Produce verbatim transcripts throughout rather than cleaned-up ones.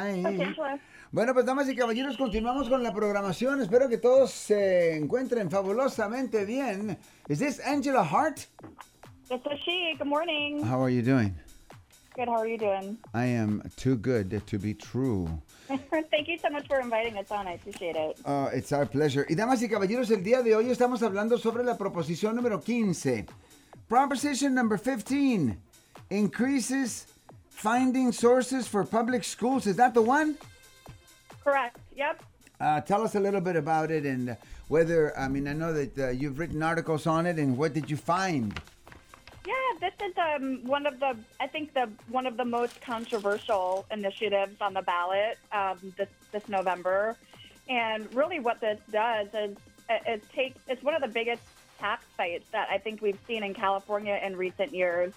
Hi. Angela. Bueno, pues damas y caballeros, continuamos con la programación. Espero que todos se encuentren fabulosamente bien. Is this Angela Hart? This is she. Good morning. How are you doing? Good. How are you doing? I am too good to be true. Thank you so much for inviting us on. I appreciate it. Uh, it's our pleasure. Y damas y caballeros, el día de hoy estamos hablando sobre la proposición número quince. Proposition number fifteen. Increases finding sources for public schools. Is that the one? Correct. Yep. Uh, tell us a little bit about it and whether, I mean, I know that uh, you've written articles on it, and what did you find? Yeah, this is um, one of the, I think the one of the most controversial initiatives on the ballot um, this this November. And really, what this does is it takes it's one of the biggest tax fights that I think we've seen in California in recent years.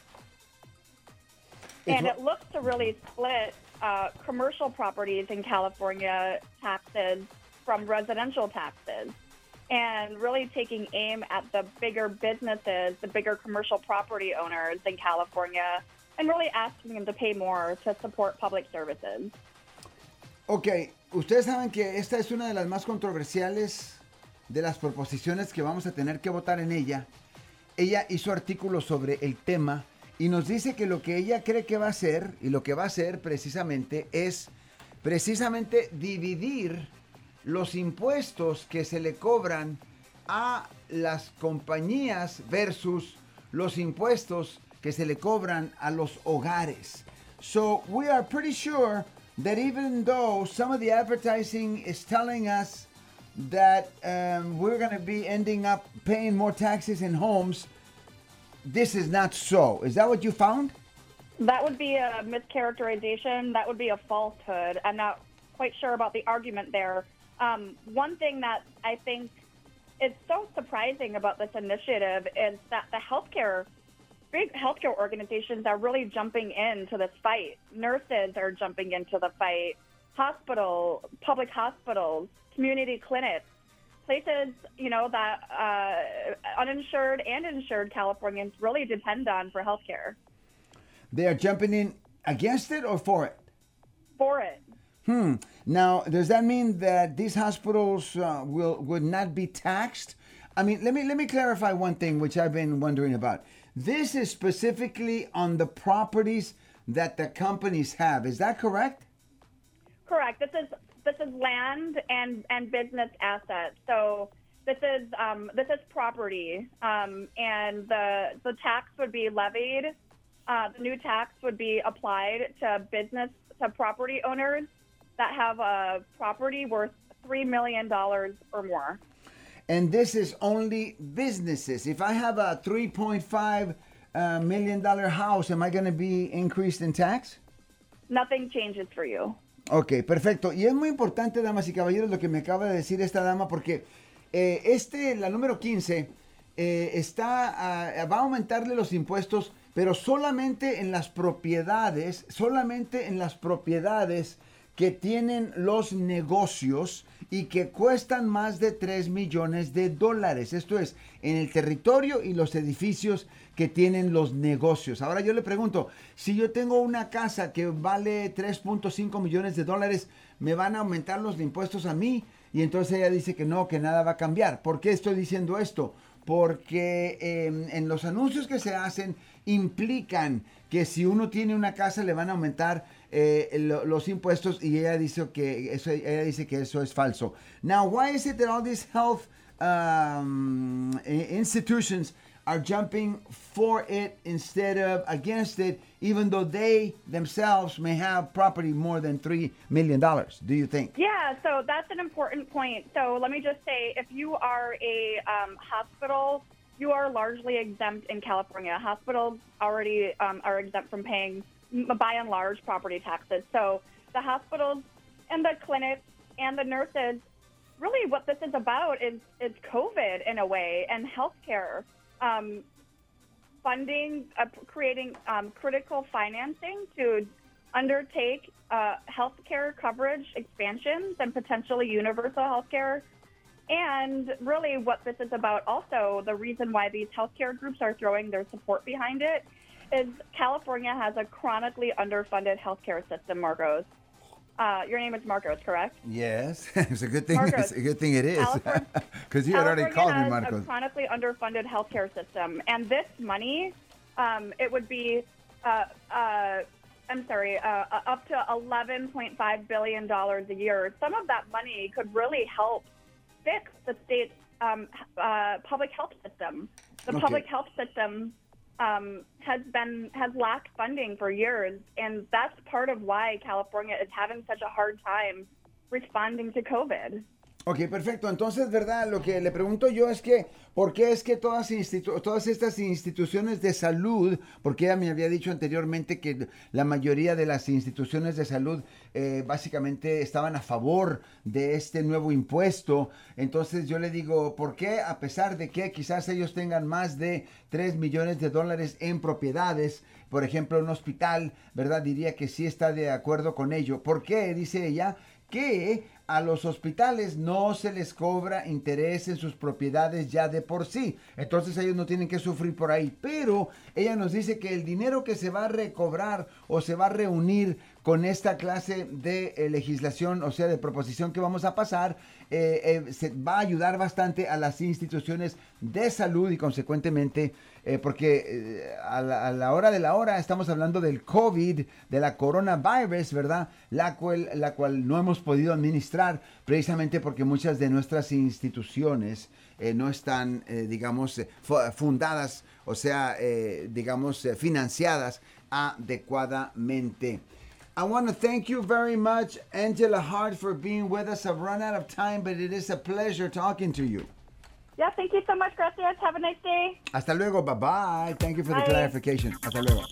It's And wha- it looks to really split uh, commercial properties in California taxes from residential taxes, and really taking aim at the bigger businesses, the bigger commercial property owners in California, and really asking them to pay more to support public services. Ok, ustedes saben que esta es una de las más controversiales de las proposiciones que vamos a tener que votar en ella. Ella hizo artículos sobre el tema y nos dice que lo que ella cree que va a hacer, y lo que va a hacer precisamente, es precisamente dividir los impuestos que se le cobran a las compañías versus los impuestos que se le cobran a los hogares. So we are pretty sure that even though some of the advertising is telling us that um, we're going to be ending up paying more taxes in homes, this is not so. Is that what you found? That would be a mischaracterization. That would be a falsehood. I'm not quite sure about the argument there. Um, one thing that I think is so surprising about this initiative is that the healthcare, big healthcare organizations are really jumping into this fight. Nurses are jumping into the fight. Hospital, public hospitals, community clinics, places, you know, that uh, uninsured and insured Californians really depend on for healthcare. They are jumping in against it or for it? For it. Hmm. Now, does that mean that these hospitals uh, will would not be taxed? I mean, let me let me clarify one thing which I've been wondering about. This is specifically on the properties that the companies have. Is that correct? Correct. This is this is land and, and business assets. So this is um, this is property, um, and the the tax would be levied. Uh, the new tax would be applied to business to property owners that have a property worth three million dollars or more. And this is only businesses. If I have a three point five uh, million dollar house, am I going to be increased in tax? Nothing changes for you. Ok, perfecto. Y es muy importante, damas y caballeros, lo que me acaba de decir esta dama, porque eh, este, la número quince, eh, está, uh, va a aumentarle los impuestos, pero solamente en las propiedades, solamente en las propiedades que tienen los negocios y que cuestan más de tres millones de dólares. Esto es, en el territorio y los edificios que tienen los negocios. Ahora yo le pregunto, si yo tengo una casa que vale tres punto cinco millones de dólares, ¿me van a aumentar los impuestos a mí? Y entonces ella dice que no, que nada va a cambiar. ¿Por qué estoy diciendo esto? Porque eh, en los anuncios que se hacen implican que si uno tiene una casa le van a aumentar eh, lo, los impuestos, y ella dice que eso, ella dice que eso es falso. Now, why is it that all these health um, institutions are jumping for it instead of against it, even though they themselves may have property more than three million dollars, do you think? Yeah, so that's an important point. So let me just say, if you are a um, hospital, you are largely exempt in California. Hospitals already um, are exempt from paying, by and large, property taxes. So the hospitals and the clinics and the nurses, really what this is about is, is COVID in a way, and healthcare. Um, funding, uh, creating um, critical financing to undertake uh, healthcare coverage expansions and potentially universal healthcare. And really what this is about also, the reason why these healthcare groups are throwing their support behind it, is California has a chronically underfunded healthcare system, Margos. Uh, your name is Marcos, correct? Yes, it's a good thing. Marcos, It's a good thing it is, California- because you had already called me, has Marcos. a chronically underfunded healthcare system, and this money, um, it would be, uh, uh, I'm sorry, uh, up to eleven point five billion dollars a year. Some of that money could really help fix the state's um, uh, public health system. The Okay. public health system um, has been has lacked funding for years, and that's part of why California is having such a hard time responding to COVID. Ok, perfecto. Entonces, ¿verdad? Lo que le pregunto yo es que, ¿por qué es que todas, institu todas estas instituciones de salud, porque ella me había dicho anteriormente que la mayoría de las instituciones de salud eh, básicamente estaban a favor de este nuevo impuesto? Entonces yo le digo, ¿por qué a pesar de que quizás ellos tengan más de tres millones de dólares en propiedades, por ejemplo, un hospital, ¿verdad? Diría que sí está de acuerdo con ello. ¿Por qué? Dice ella que a los hospitales no se les cobra interés en sus propiedades ya de por sí. Entonces ellos no tienen que sufrir por ahí. Pero ella nos dice que el dinero que se va a recobrar o se va a reunir con esta clase de eh, legislación, o sea, de proposición que vamos a pasar, eh, eh, se va a ayudar bastante a las instituciones de salud y consecuentemente, eh, porque eh, a, la, a la hora de la hora estamos hablando del COVID, de la coronavirus, ¿verdad? La cual, la cual no hemos podido administrar precisamente porque muchas de nuestras instituciones eh, no están, eh, digamos, eh, fundadas, o sea, eh, digamos, eh, financiadas adecuadamente. I want to thank you very much, Angela Hart, for being with us. I've run out of time, but it is a pleasure talking to you. Yeah, thank you so much, gracias. Have a nice day. Hasta luego. Bye-bye. Thank you for the Bye. clarification. Hasta luego.